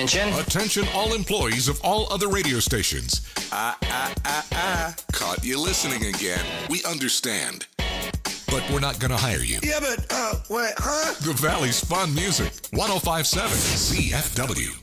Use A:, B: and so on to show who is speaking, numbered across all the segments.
A: Attention.
B: Attention all employees of all other radio stations. Caught you listening again. We understand. But we're not going to hire you.
C: Yeah, but, wait, huh?
B: The Valley's fun music. 105.7 CFW.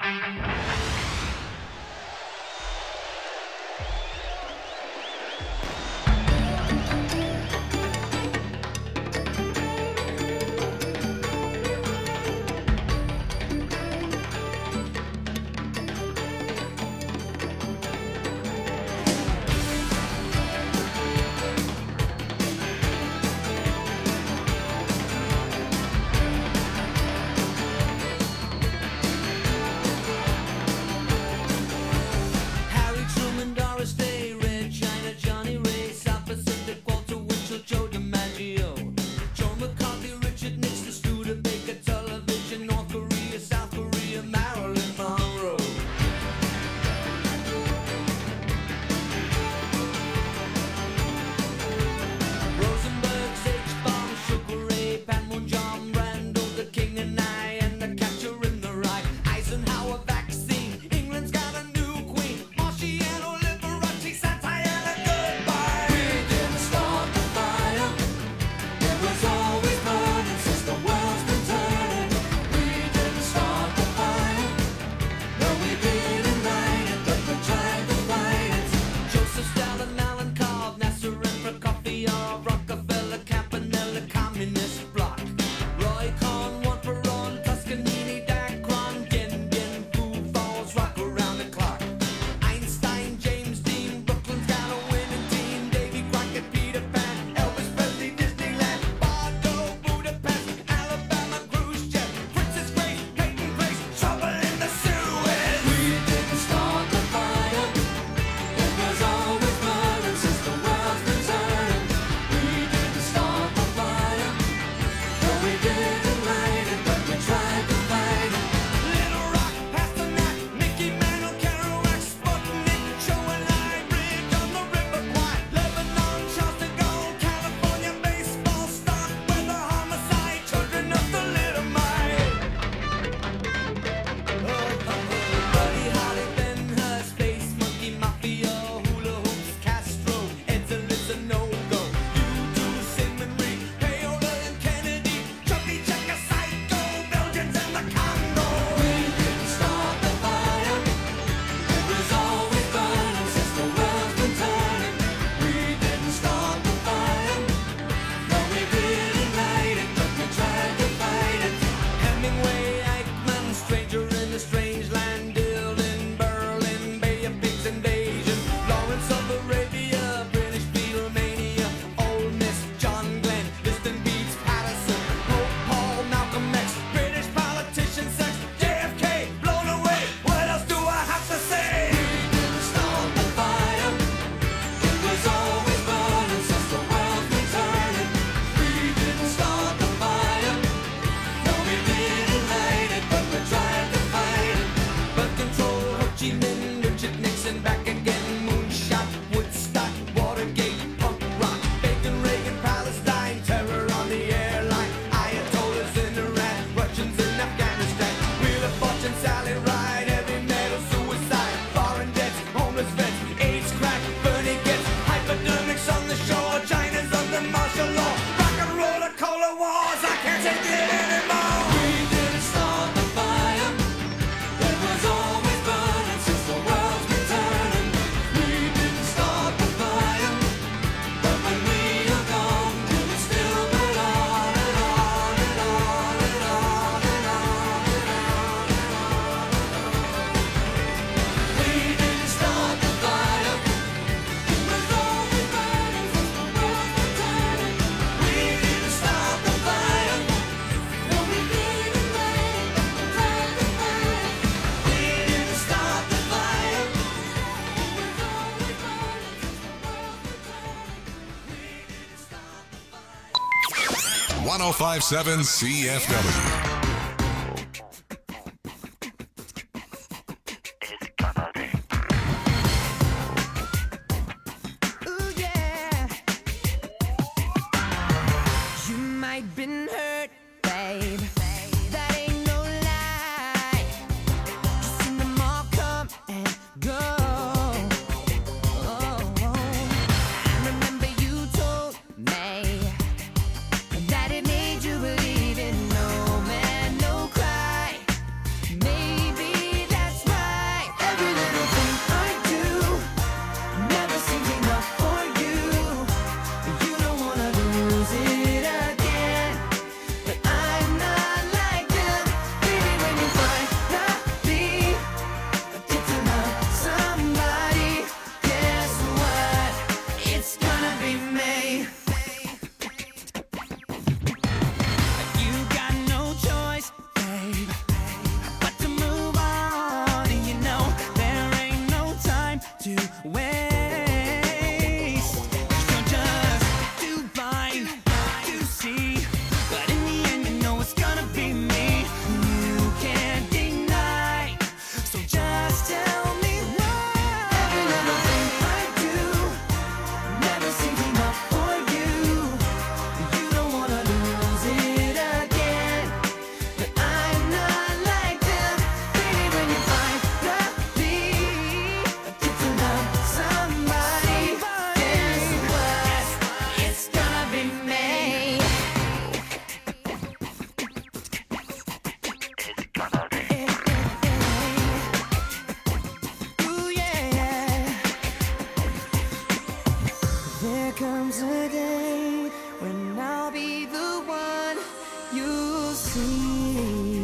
B: .105.7 CFW.
A: waste. 'Cause you're just too blind to see. But in the end, you know it's gonna be me. You can't deny. So just tell me why. Every little thing I do never seems enough for you. You don't wanna lose it again. But I'm not like them. Baby, when you finally get to love somebody, guess what? It's gonna be me. Ooh, yeah. There comes a day when I'll be the one you see.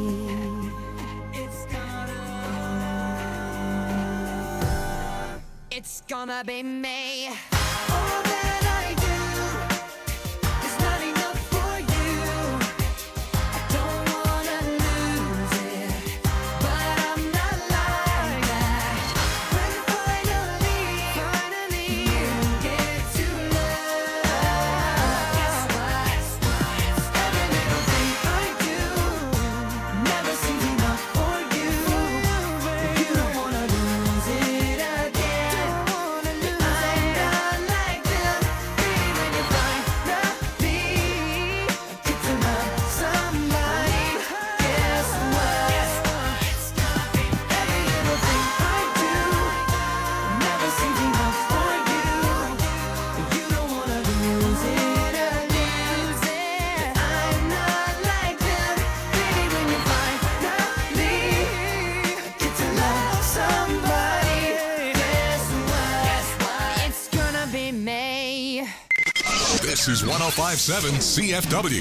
A: It's gonna be me. All that I do is not enough for you. I don't wanna lose it, but I'm not like that. When finally you get to love, guess what? Every little thing I do never seems enough for you. You don't wanna lose it again. I'm not like them. Baby, when you finally get to love somebody, guess what? It's gonna be every little thing I do never seems enough for you. You don't wanna lose it again. I'm not like them. Baby, when you finally get to love somebody, guess what? It's gonna be me.
B: This is 1057 CFW.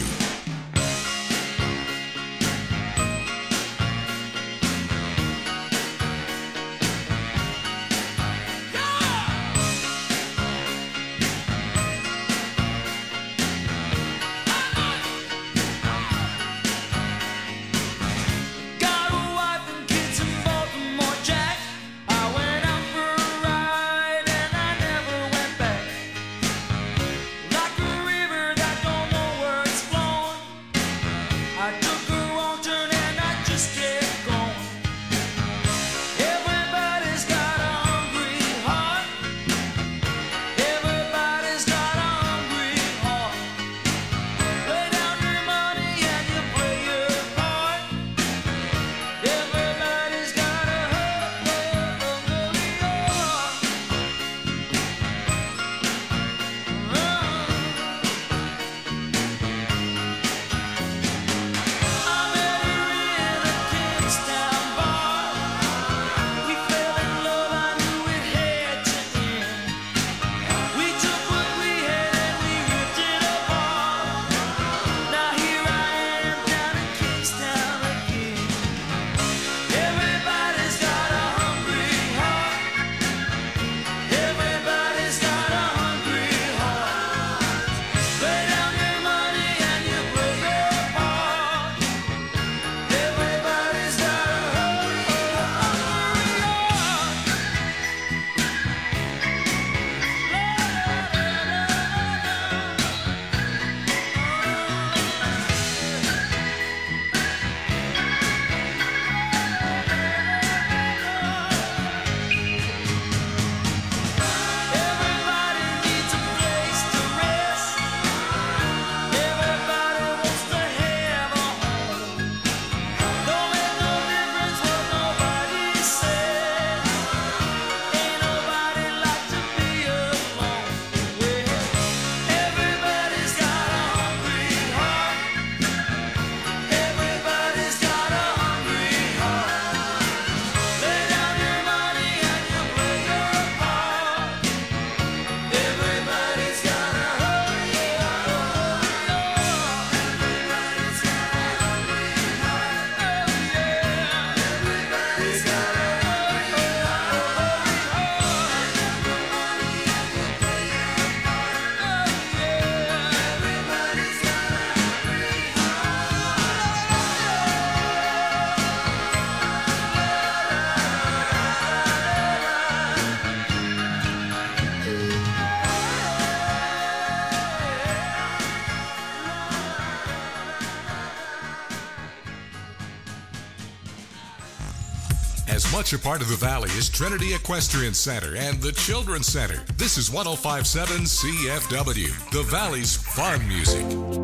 A: Got a wife and kids in Baltimore, Jack. I went out for a ride and I never went back. Like a river that don't know where it's flowing.
B: Much a part of the Valley is Trinity Equestrian Center and the Children's Center. This is 105.7 CFW, the Valley's fun music.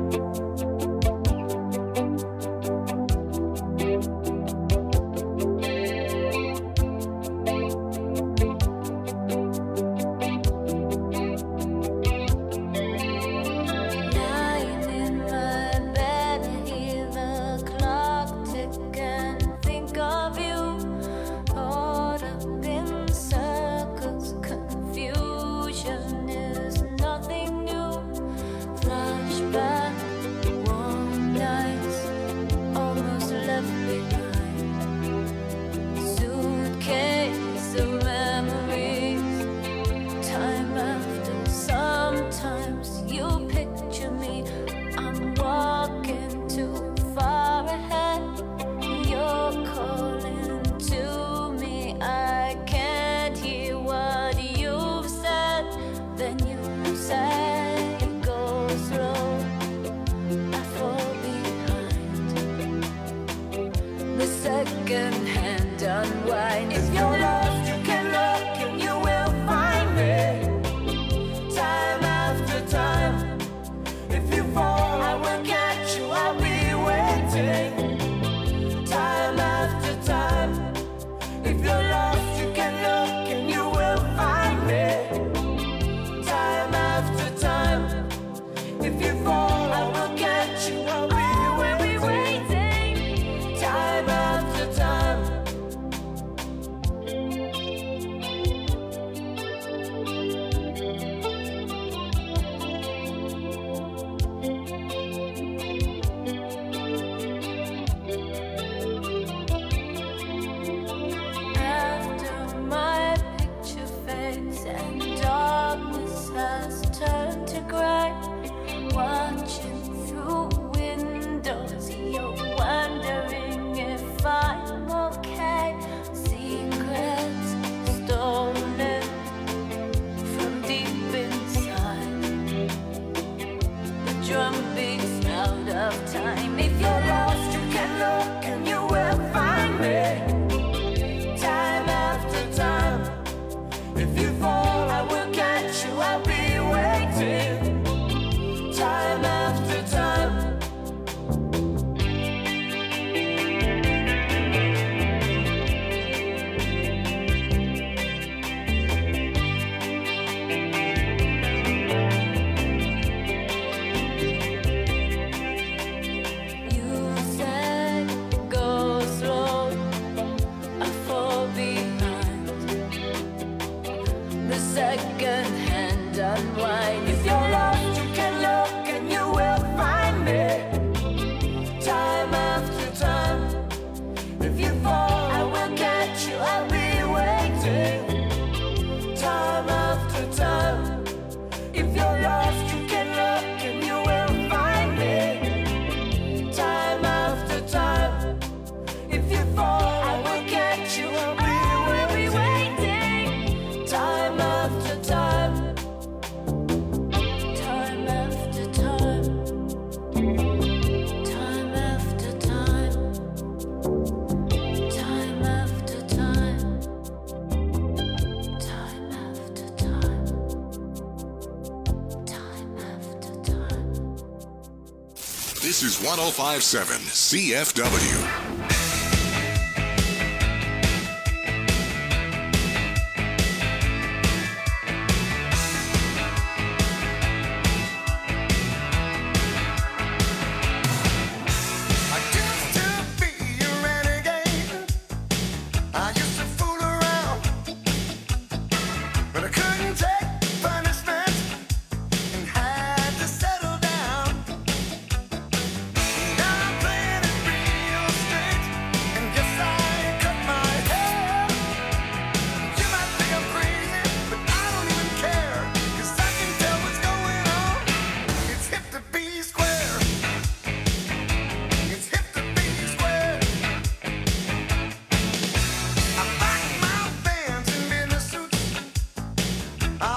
B: This is 105.7 CFW.
C: I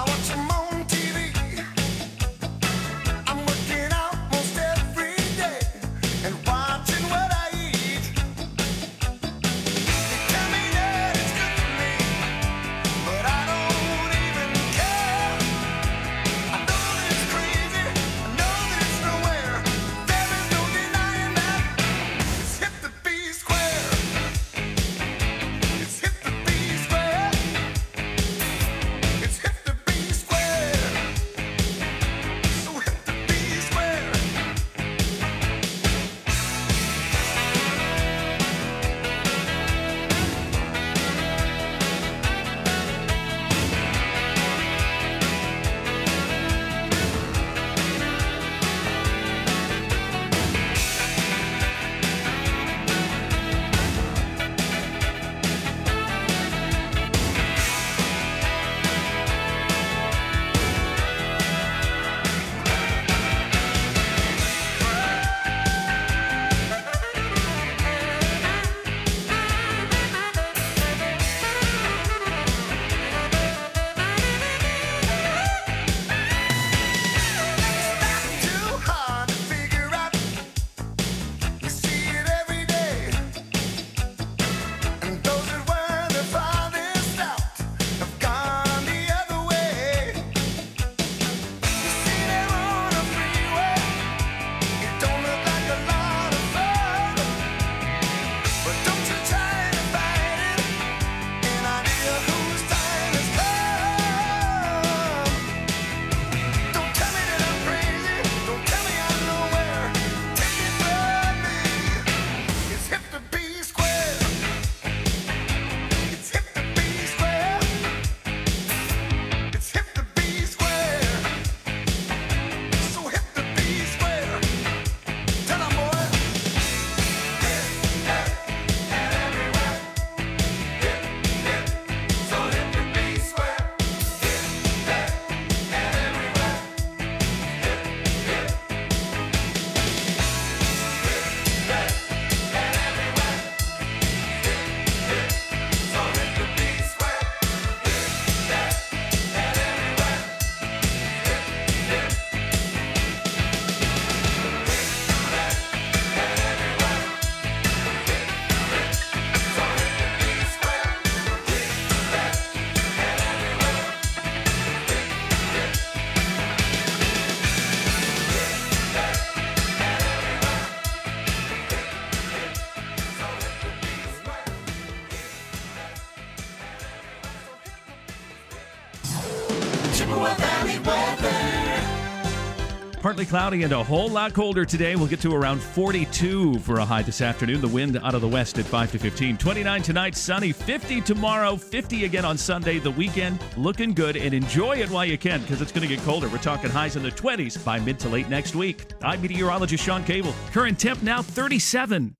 A: Valley weather.
D: Partly cloudy and a whole lot colder today. We'll get to around 42 for a high this afternoon. The wind out of the west at 5 to 15. 29 tonight, sunny. 50 tomorrow. 50 again on Sunday. The weekend looking good, and enjoy it while you can because it's going to get colder. We're talking highs in the 20s by mid to late next week. I'm meteorologist Sean Cable. Current temp now 37.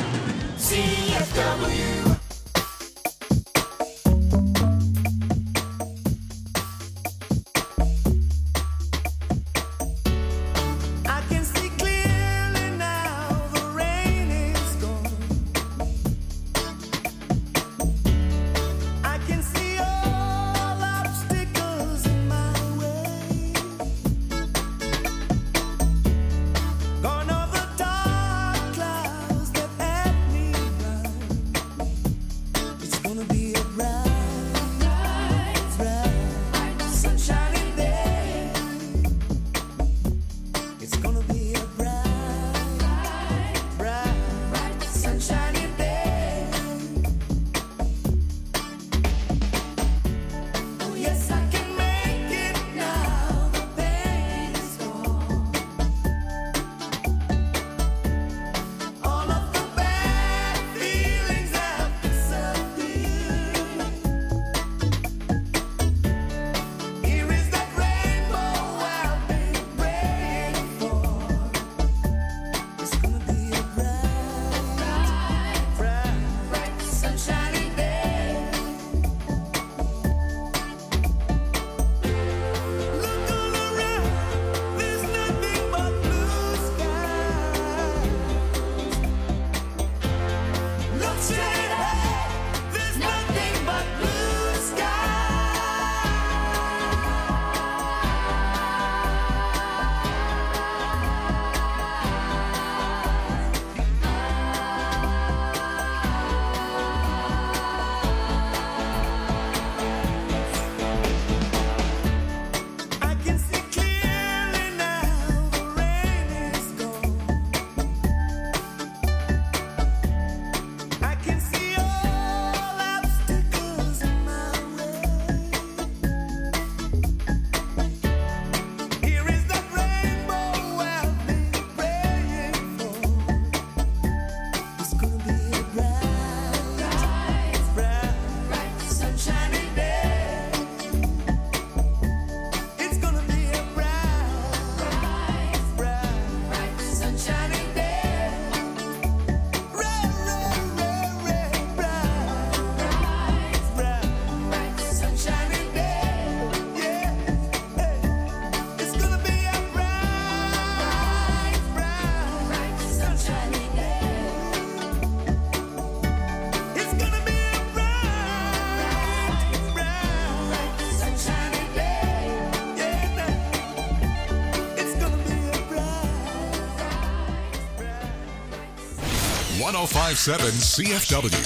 A: CFW. I can see clearly now, the rain is gone. I can see all obstacles in my way. Gone are the dark clouds that had me blind. It's gonna be a bright, bright, sunshiny day. It's gonna be a bright, bright, sunshiny day. Oh yes, I can make it now. The pain is gone. All of the bad feelings have disappeared. Here is that rainbow I've been praying for. It's gonna be a bright, bright, sunshiny day. Look all around, there's nothing but blue skies. Look straight ahead, there's nothing but blue I can see clearly now, the rain is gone. I can see all obstacles in my way. Here is that rainbow I've been praying for. It's gonna be a bright, bright, sunshiny day. It's gonna be a bright, bright, sunshiny day. Bright, sunshiny day. Yeah, hey. It's gonna be a bright, sunshiny day. It's gonna be a bright, sunshiny day. Yeah, it's gonna be a bright.
B: 1057 CFW.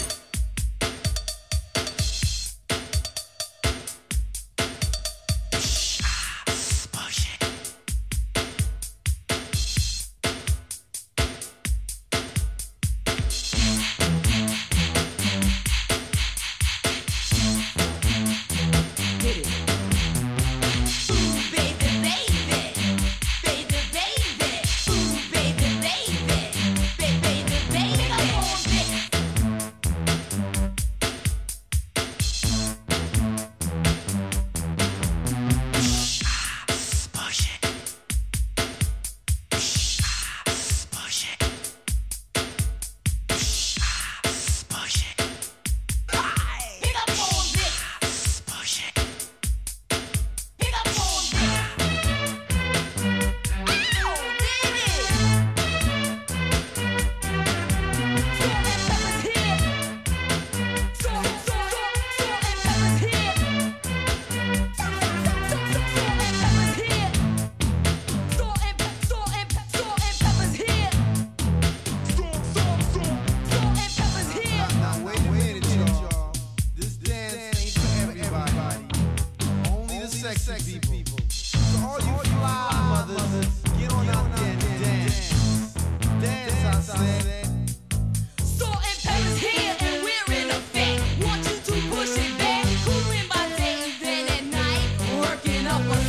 C: sexy people. So all you fly mothers, get on out there and dance. Dance, I said.
E: Salt and pepper's here and we're in effect. Want you to push it back. Cooling by day and then at night. Working up a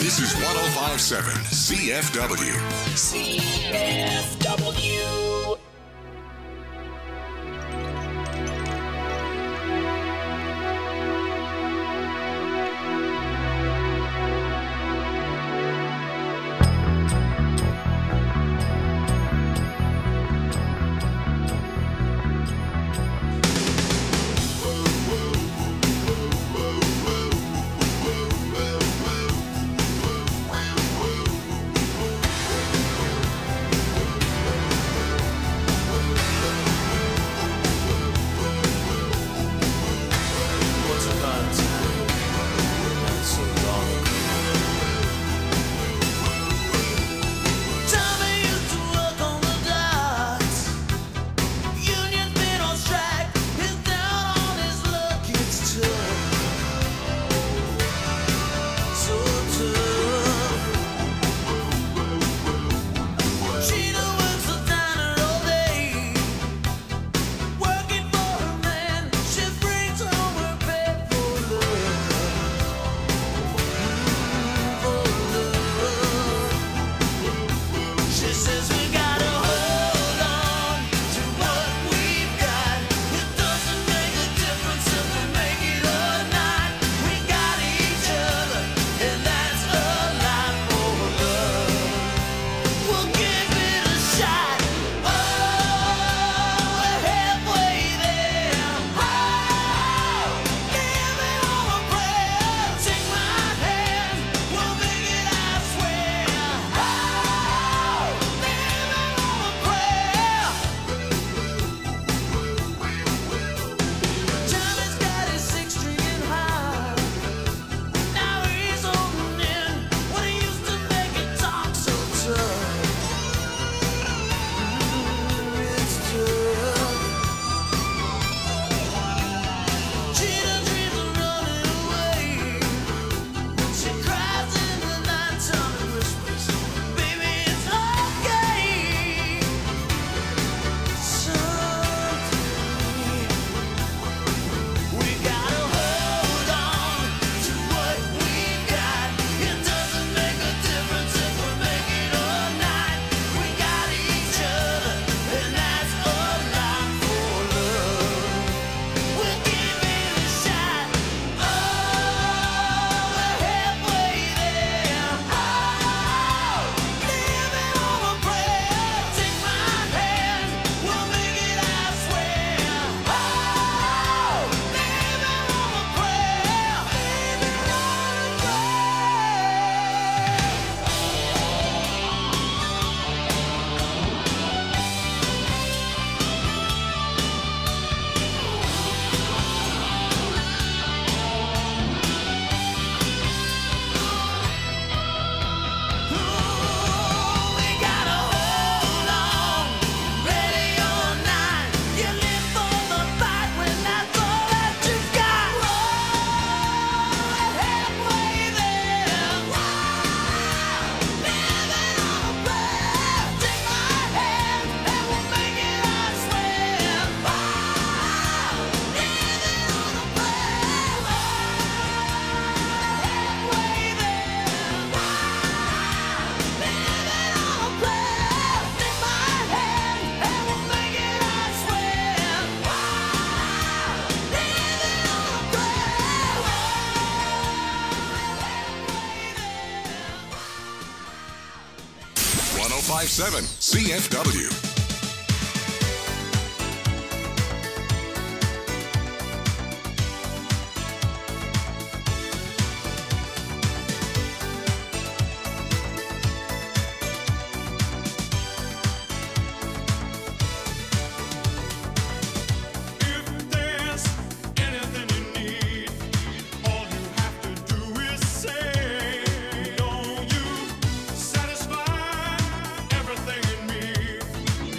B: This is 1057 CFW.
F: CFW.
B: CFW.
G: Satisfy everything in me.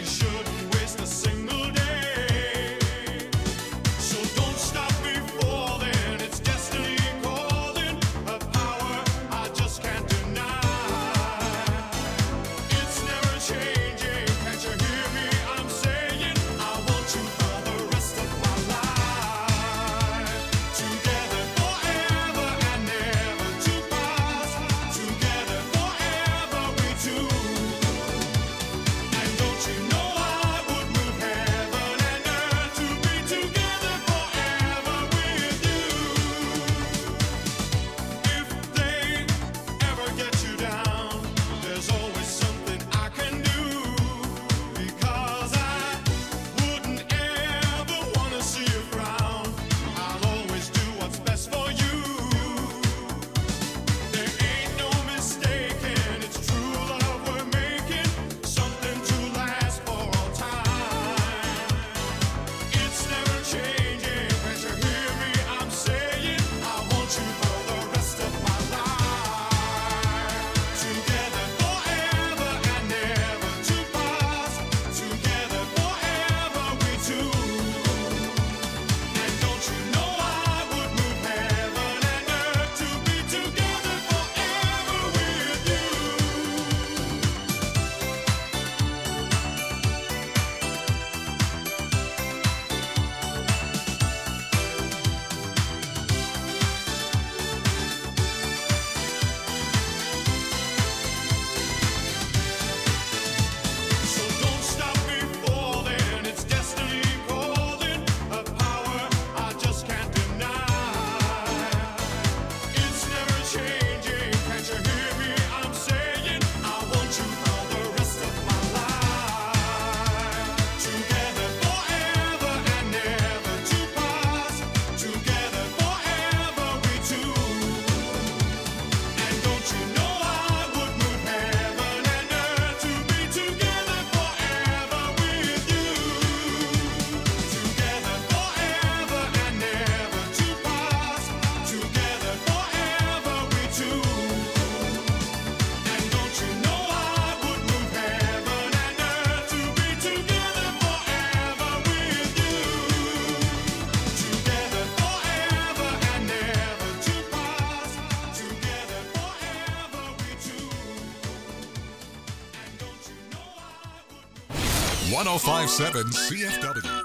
B: 1057 CFW.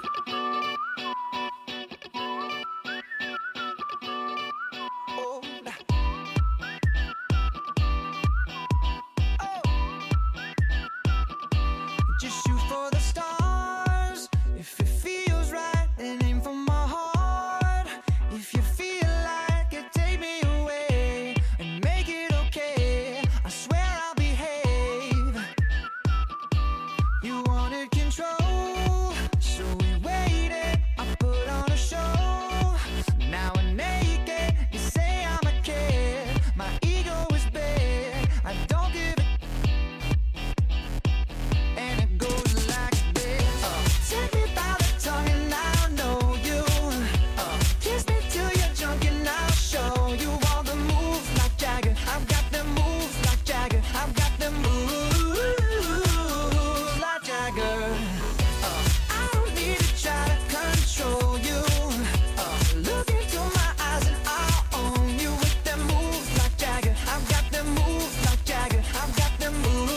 A: Just shoot for the stars. If it feels right, then aim for my heart. If you feel like it, take me away and make it okay. I swear I'll behave. You wanted control, so we waited. I put on a show. Now we're naked. You say I'm a kid. My ego is big. I don't give a and it goes like this. Take me by the tongue and I'll know you. Kiss me till you're drunk and I'll show you all the moves like Jagger. I've got the moves like Jagger. I've got the moves like Jagger. I don't need to try to control you. Look into my eyes and I'll own you with them moves like Jagger. I've got the moves like Jagger. I've got the moves.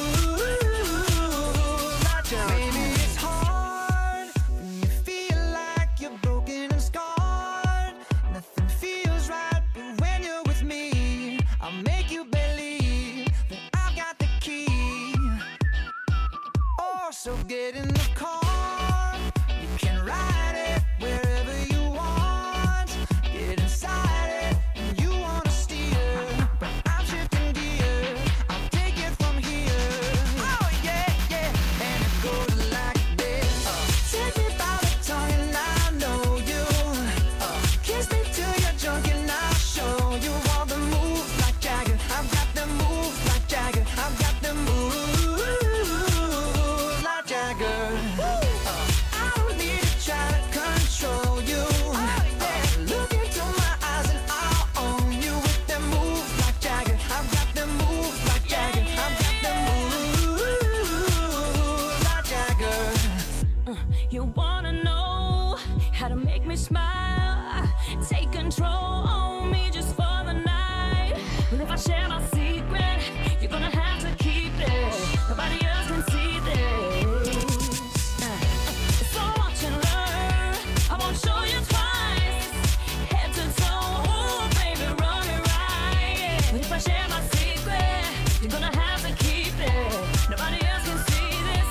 A: Maybe it's hard when you feel like you're broken and scarred. Nothing feels right, but when you're with me, I'll make you believe that I've got the key. Oh, so get in the car. You can ride it wherever you want. Get inside it and you wanna steer, but I'm shifting gear. I'll take it from here. Oh yeah, yeah. And it goes like this. Take me by the tongue and I know you. Kiss me till you're drunk and I'll show you all the moves like Jagger. I've got the moves like Jagger. I've got the moves like Jagger. I don't need to try to control you. Look into my eyes and I'll own you with them moves like Jagger. I've got them moves like Jagger. I've got them moves like Jagger.
E: You wanna know how to make me smile? Take control on me just for the night. But if I share my secret, you're gonna have to keep it. Nobody else can see this. So watch and learn. I won't show you twice. Head to toe, ooh, baby, run it right. But if I share my secret, you're gonna have to keep it. Nobody else can see this.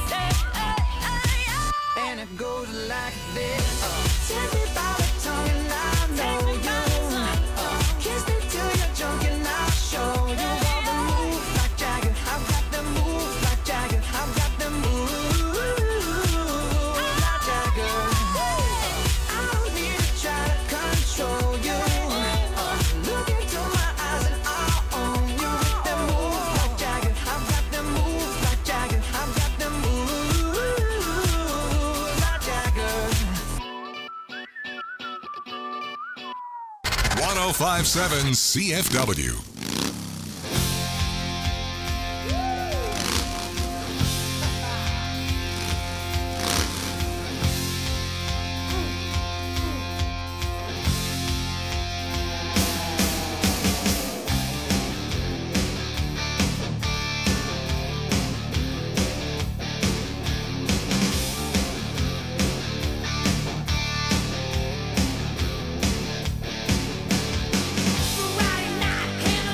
A: And it goes like this. Take me by the tongue and I know you. Kiss me till you're drunk and I'll show you all the moves like Jagger. I've got the moves like Jagger. I've got the moves like Jagger. I don't need to try to control you. Look into my eyes and I'll own you with the moves like Jagger. I've got the moves like Jagger. I've got the moves like Jagger.
B: 1057 CFW.
E: Friday night,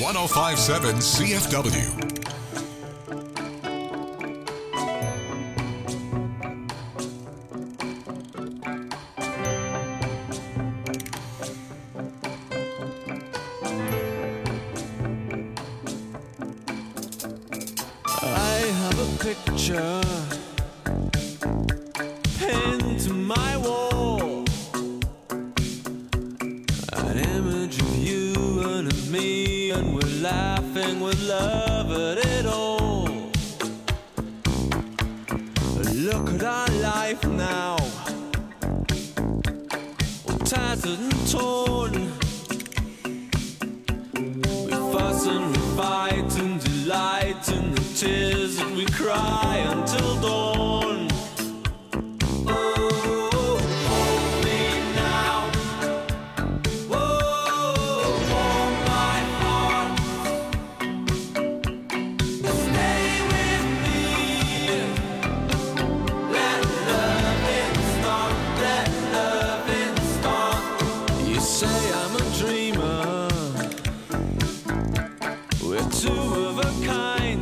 B: 1057 CFW.
C: I have a picture pinned to my wall, an image of you and of me, and we're laughing with love at it all. Look at our life now, all tattered and torn. We fuss and we fight and delight in the tears that we cry until dawn. Oh, hold me now. Oh, warm my heart. Stay with me. Let loving start. Let loving start. You say I'm a dreamer. We're two of a kind.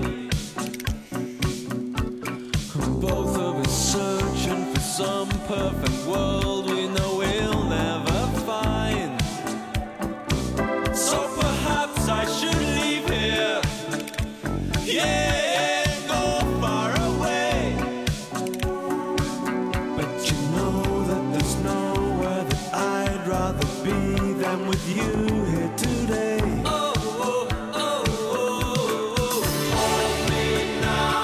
C: Both of us searching for some perfect world we know we'll never find. So perhaps I should leave here, yeah, and go far away. But you know that there's nowhere that I'd rather be than with you here today. Oh, oh, oh, oh, oh. Hold me now.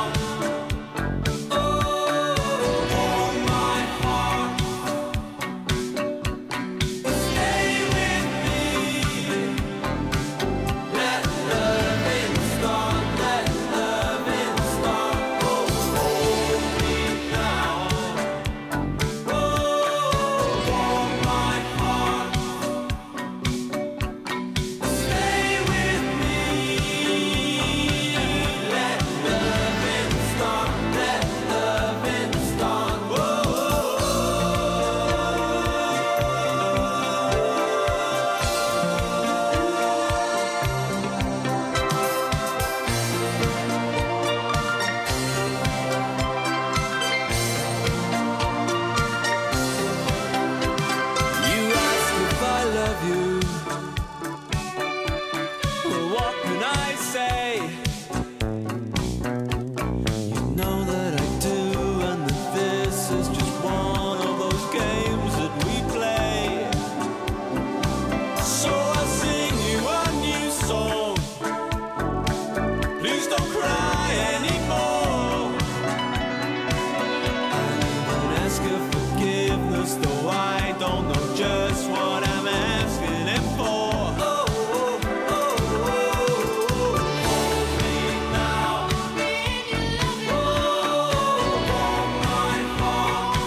C: Though I don't know just what I'm asking it for. Oh, oh, oh, oh, oh. Hold me now. Oh, warm my heart.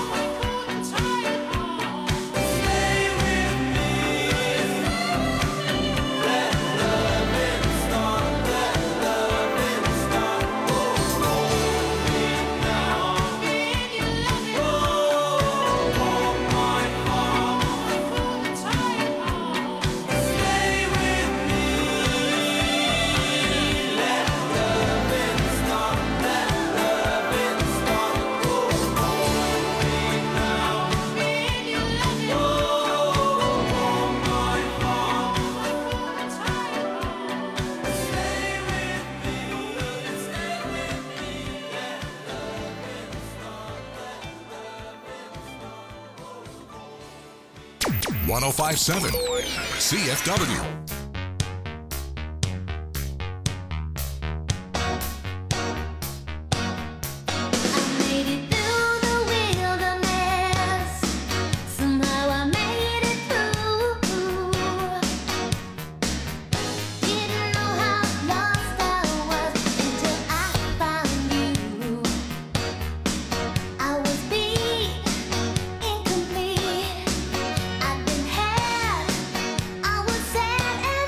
C: Stay with me. Let loving start. Let loving start. Oh, hold me now. Oh, warm my heart. Stay with me. Let loving start. Let loving start. Oh, hold me now. Oh, warm my heart. Stay with me. Stay with me. Let loving start. Let loving start.
B: 1057 CFW.
F: Made it through the wilderness. Somehow I made it through. Didn't know how lost I was until I found you. I was beat, incomplete. I'd been had. I was sad and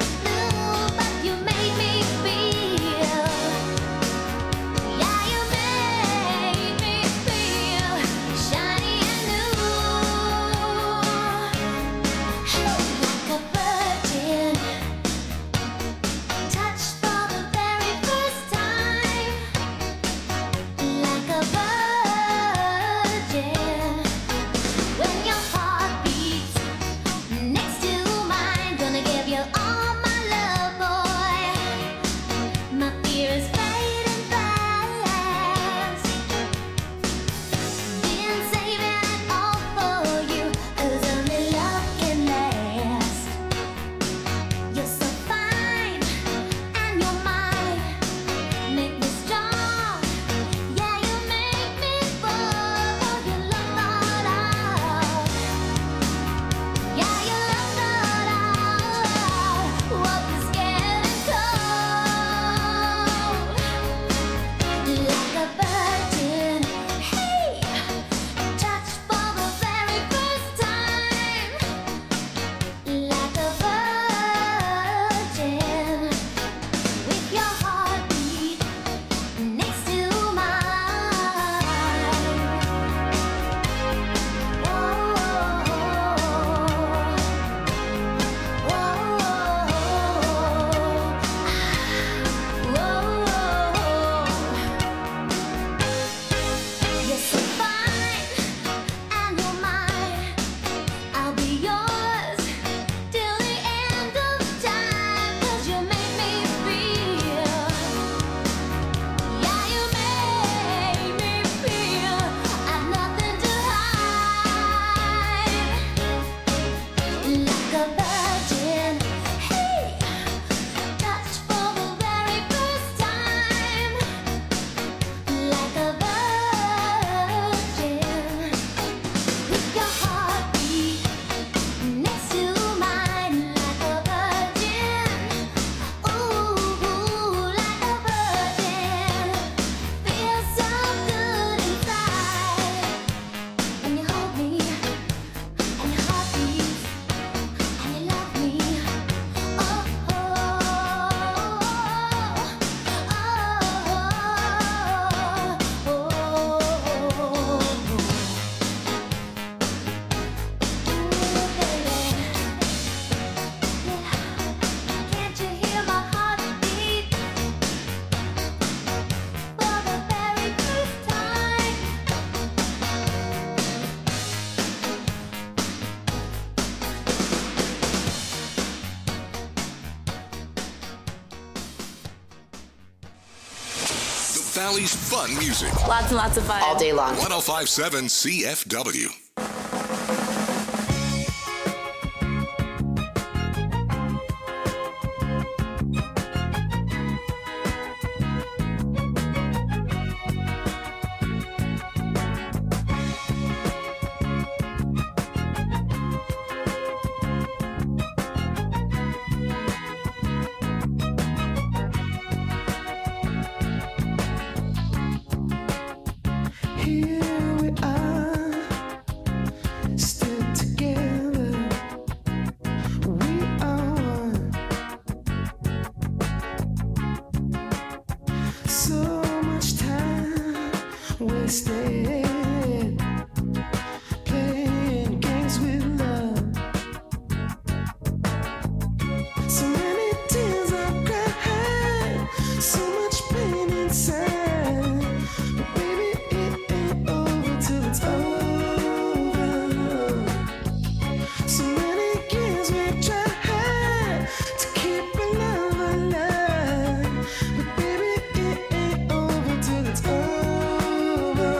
B: Valley's fun music.
G: Lots and lots of fun.
H: All day long.
B: 1057 CFW.
A: Here we are, still together. We are one. So much time wasted playing games with love. So many tears I've cried, so much pain inside. But baby, it ain't over till it's over. So many years we tried to keep our love alive. But baby, it ain't over till it's over.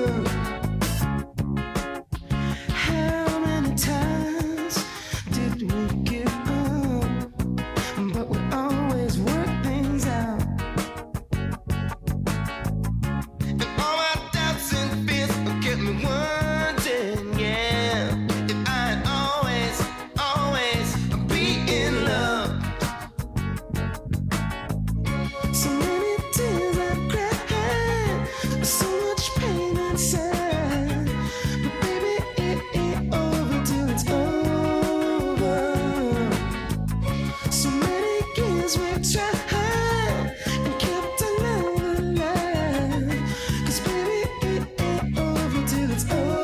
A: How many times did we give up? But we always work things out. And all my doubts and fears kept me wondering, yeah, if I'd always be in love. So many tears I've cried, so much pain inside. But baby, it ain't over till it's over. So many years we've tried and kept our love alive. 'Cause baby, it ain't over till it's over.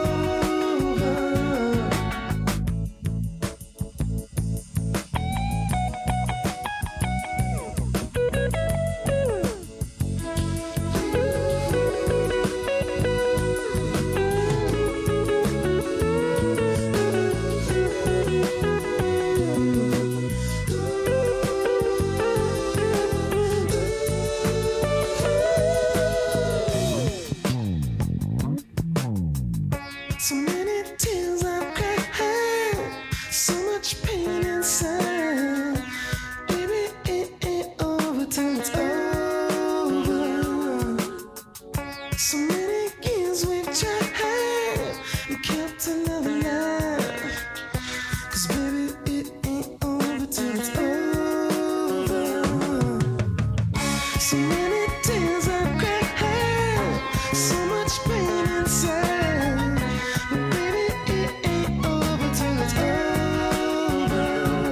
A: So many tears I've cried, so much pain inside. Baby, it ain't over till it's over. So many years we've tried and kept our love alive. 'Cause baby, it ain't over till it's over. So many tears I've cried, so much pain inside. But baby, it ain't over till it's over.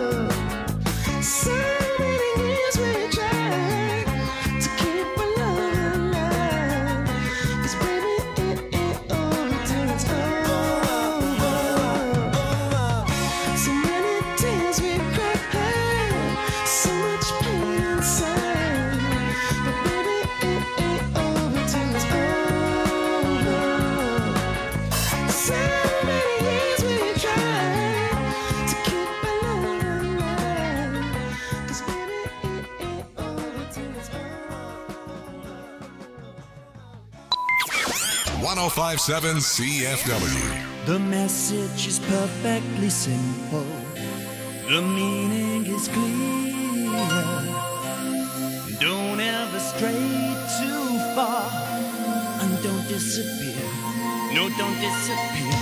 A: So many years we tried to keep our love alive. 'Cause baby, it ain't over till it's over. So many tears we cried, so much pain inside. But baby, it ain't over till it's over. So many years we tried to keep our love alive. 'Cause baby, it ain't over till it's over.
B: 1057 CFW.
C: The message is perfectly simple. The meaning is clear. Don't ever stray too far. And don't disappear. No, don't disappear.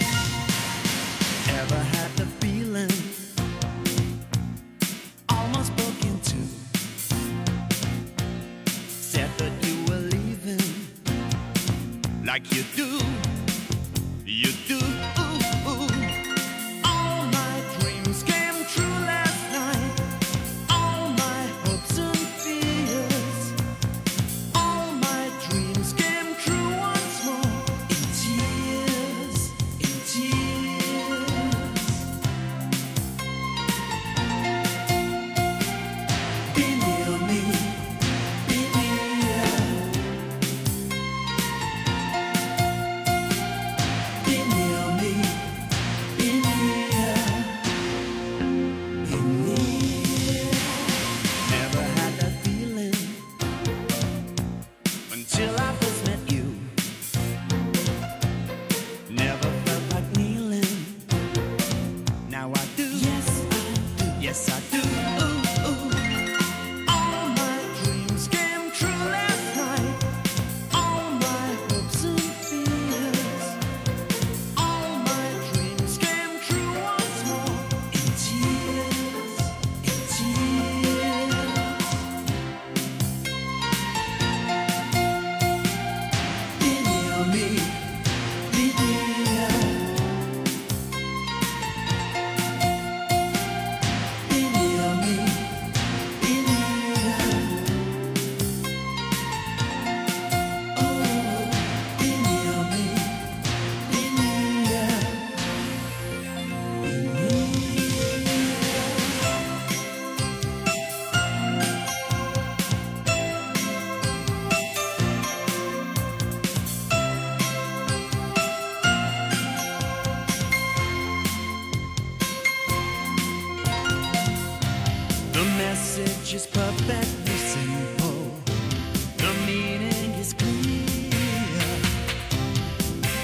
C: Ever had the feeling almost broke into? Said that you were leaving like you do. You do. All my dreams came true last night. All my hopes and fears. All my dreams came true once more. In tears, in tears. Be near me, be near.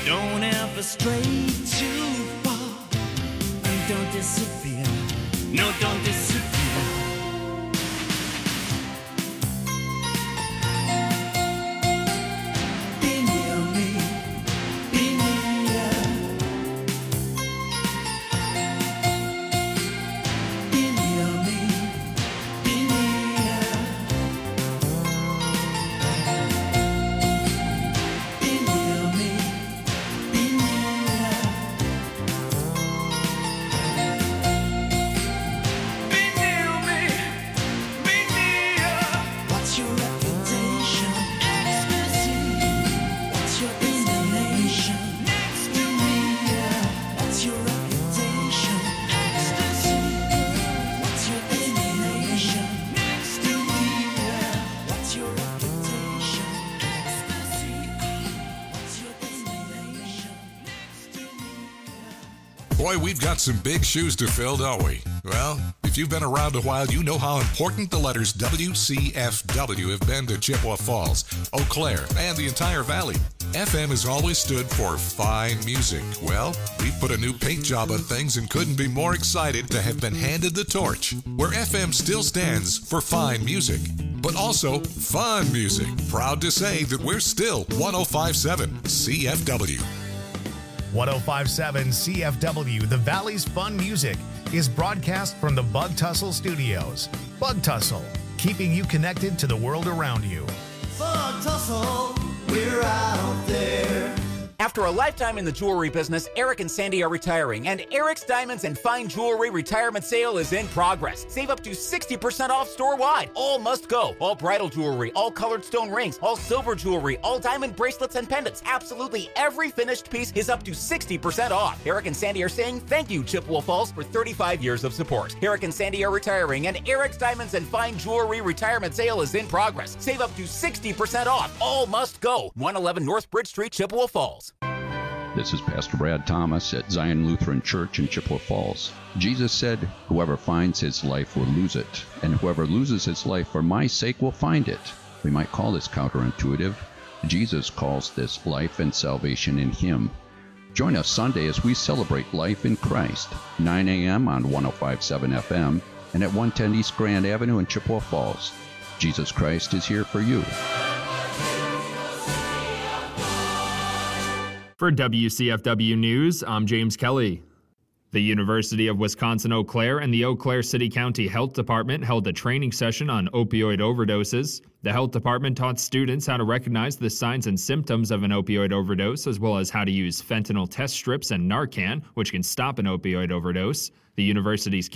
C: Don't ever stray too far. And don't disappear. No, don't disappear. Be near me. Be near. Be near me. Be near. Be near me. Be near. Be near me. Be near. What's your reputation? Ecstasy. What's your destination? Next to me. What's your reputation? Ecstasy. What's your destination? Next to me. What's your reputation? Ecstasy. What's your destination? Next to me.
B: Boy, we've got some big shoes to fill, don't we? Well, if you've been around a while, you know how important the letters WCFW have been to Chippewa Falls, Eau Claire, and the entire valley. FM has always stood for fine music. Well, we've put a new paint job on things and couldn't be more excited to have been handed the torch, where FM still stands for fine music, but also fun music. Proud to say that we're still 105.7 CFW.
G: 1057 CFW, the Valley's Fun Music, is broadcast from the Bug Tussle Studios. Bug Tussle, keeping you connected to the world around you.
C: Bug Tussle, we're out there.
H: After a lifetime in the jewelry business, Eric and Sandy are retiring, and Eric's Diamonds and Fine Jewelry retirement sale is in progress. Save up to 60% off store-wide. All must go. All bridal jewelry, all colored stone rings, all silver jewelry, all diamond bracelets and pendants. Absolutely every finished piece is up to 60% off. Eric and Sandy are saying thank you, Chippewa Falls, for 35 years of support. Eric and Sandy are retiring, and Eric's Diamonds and Fine Jewelry retirement sale is in progress. Save up to 60% off. All must go. 111 North Bridge Street, Chippewa Falls.
I: This is Pastor Brad Thomas at Zion Lutheran Church in Chippewa Falls. Jesus said, "Whoever finds his life will lose it, and whoever loses his life for my sake will find it." We might call this counterintuitive. Jesus calls this life and salvation in him. Join us Sunday as we celebrate life in Christ, 9 a.m. on 105.7 FM and at 110 East Grand Avenue in Chippewa Falls. Jesus Christ is here for you.
J: For WCFW News, I'm James Kelly. The University of Wisconsin-Eau Claire and the Eau Claire City County Health Department held a training session on opioid overdoses. The health department taught students how to recognize the signs and symptoms of an opioid overdose, as well as how to use fentanyl test strips and Narcan, which can stop an opioid overdose. The university's